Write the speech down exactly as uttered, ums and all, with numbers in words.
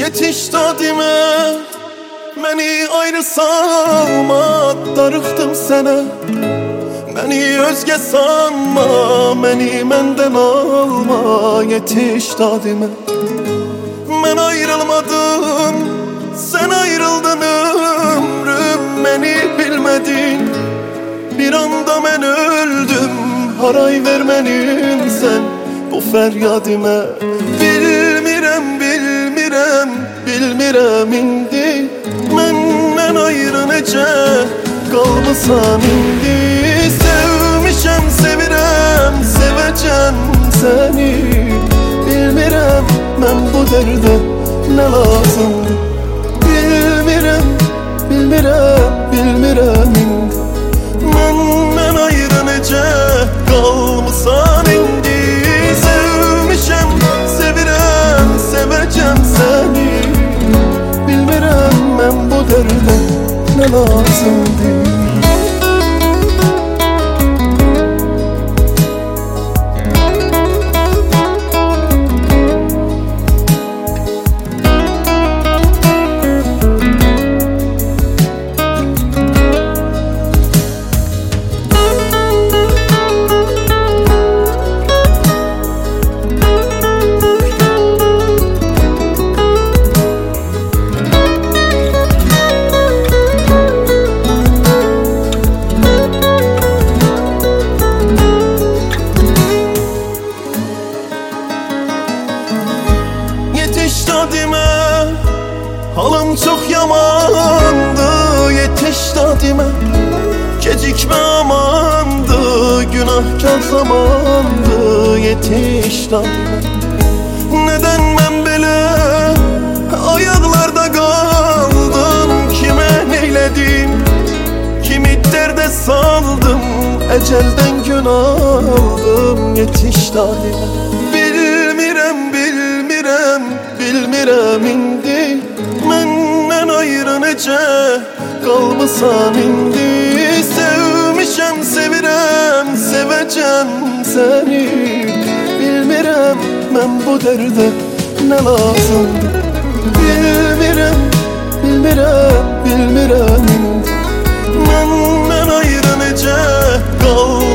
Yetiş dadime, məni ayrı salma, darıxdım sənə. Məni özgə sanma, məni məndən alma. Yetiş dadime, mən ayrılmadım, sən ayrıldın ömrüm. Məni bilmədin, bir anda mən öldüm. Haray vermənim sən bu fəryadimə. Bilmirəm, bilmirəm, bilmirəm indi məndən ayrı necə qalmısan indi. Sevmişəm, sevirəm, sevəcəm səni. Bilmirəm mən bu dərdə nə lazımdır. Bilmirəm, bilmirəm, bilmirəm indi məndən ayrı necə qalmısan indi. Sevmişəm, sevirəm, sevəcəm səni. Bilmirəm mən bu dərdə nə lazımdır. Yetiş dadime, halım çok yamandı. Yetiş dadime, gecikme amandı. Günahkar zamandı. Yetiş dadime, neden ben belə ayaklarda kaldım? Kime neyledim, kimi derde saldım. Ecelden gün aldım. Yetiş dadime, bilmirəm, bilmirəm, bilmirəm indi məndən ayrı necə qalmısan indi. Sevmişəm, sevirəm, sevəcəm səni. Bilmirəm mən bu dərdə nə lazımdır. Bilmirəm, bilmirəm, bilmirəm indi məndən ayrı necə qalmısan.